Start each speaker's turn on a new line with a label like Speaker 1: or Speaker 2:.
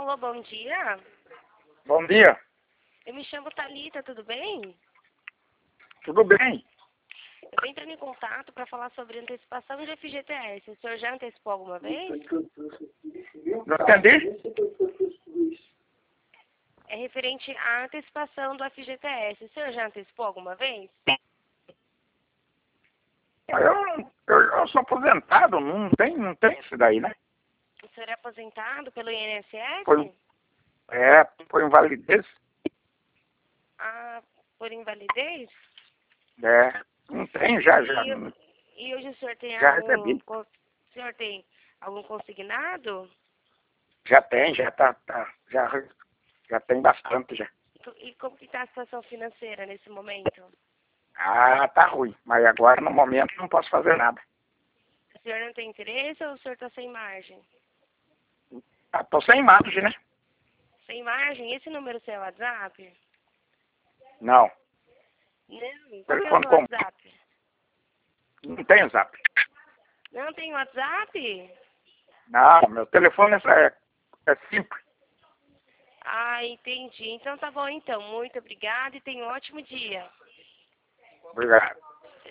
Speaker 1: Alô, bom dia.
Speaker 2: Bom dia.
Speaker 1: Eu me chamo Thalita, tudo bem?
Speaker 2: Tudo bem?
Speaker 1: Eu estou entrando em contato para falar sobre antecipação de FGTS. O senhor já antecipou alguma vez?
Speaker 2: Não entendi?
Speaker 1: É referente à antecipação do FGTS. O senhor já antecipou alguma vez?
Speaker 2: Eu sou aposentado, não tem isso daí, né?
Speaker 1: O senhor é aposentado pelo INSS?
Speaker 2: Foi invalidez.
Speaker 1: Ah, por invalidez?
Speaker 2: Não tem, já
Speaker 1: E hoje o senhor tem
Speaker 2: recebi.
Speaker 1: o senhor tem algum consignado?
Speaker 2: Já tem, já tem bastante já.
Speaker 1: E como que está a situação financeira nesse momento?
Speaker 2: Ah, tá ruim, mas agora no momento não posso fazer nada.
Speaker 1: O senhor não tem interesse ou o senhor está sem margem?
Speaker 2: Tô sem margem, né?
Speaker 1: Sem margem? Esse número seu é o WhatsApp?
Speaker 2: Não.
Speaker 1: Não. Qual que é o
Speaker 2: Telefone
Speaker 1: seu
Speaker 2: como?
Speaker 1: WhatsApp?
Speaker 2: Não tem zap.
Speaker 1: Não tem WhatsApp?
Speaker 2: Não, meu telefone é simples.
Speaker 1: Ah, entendi. Então tá bom então. Muito obrigada e tenha um ótimo dia.
Speaker 2: Obrigado.